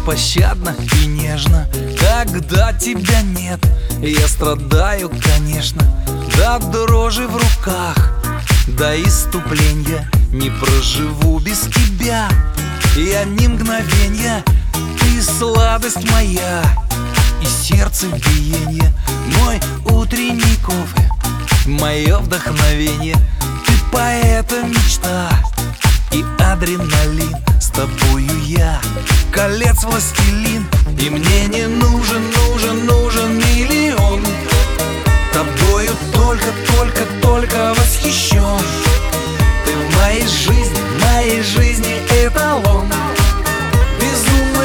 беспощадно и нежно. Когда тебя нет, я страдаю, конечно, до дрожи в руках, до иступления. Не проживу без тебя я ни мгновенья. Ты сладость моя и сердце биение, мой утренний кофе, мое вдохновение. Ты поэта мечта и адреналин. С тобою я колец властелин, и мне не нужен миллион. Тобою только восхищен. Ты в моей жизни эталон. Безумно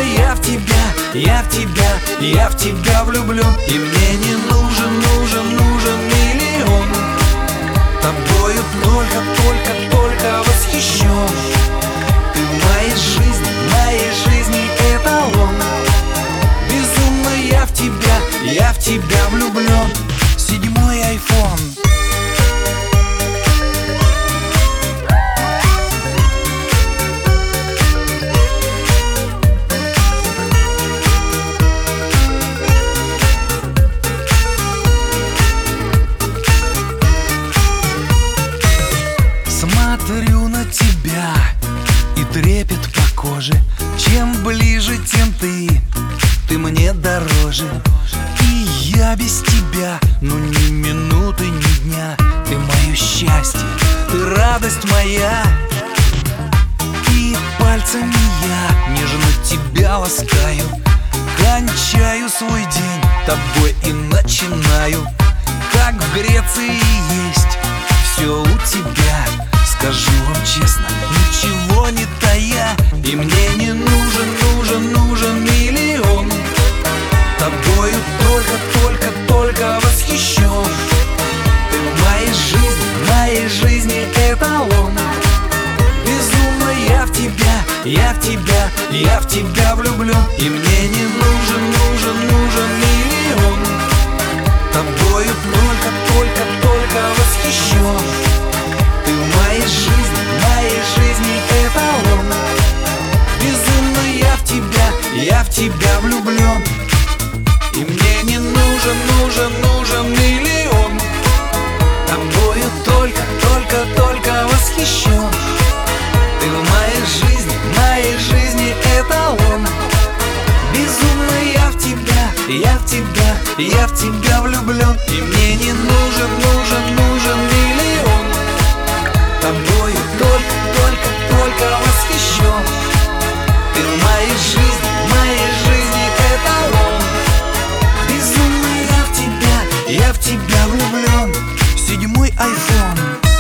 я в тебя влюблен, и мне не нужен миллион. Тобою только восхищен. Ты в моей жизни эталон. Безумно я в тебя влюблен. 7-й айфон. Смотрю на тебя, и трепет по коже. Чем ближе, тем ты мне дороже. И я без тебя, ну ни минуты, ни дня. Ты мое счастье, ты радость моя. И пальцами я нежно тебя ласкаю. Кончаю свой день тобой и начинаю. Как в Греции есть все у тебя. Скажу вам честно, ничего не тая, и мне не нужен миллион. Тобою только восхищен. Ты в моей жизни эталон. Безумно я в тебя влюблен, и мне не нужен миллион. Тобою только восхищен. Ты в моей жизни эталон. Безумно я в тебя влюблен, и мне не нужен миллион. Тобою только восхищен. Ты в моей жизни эталон. Безумно я в тебя влюблен, и мне не нужен миллион. Тобою только восхищен. Ты в моей жизни эталон. Безумно я в тебя влюблен. 7-й айфон.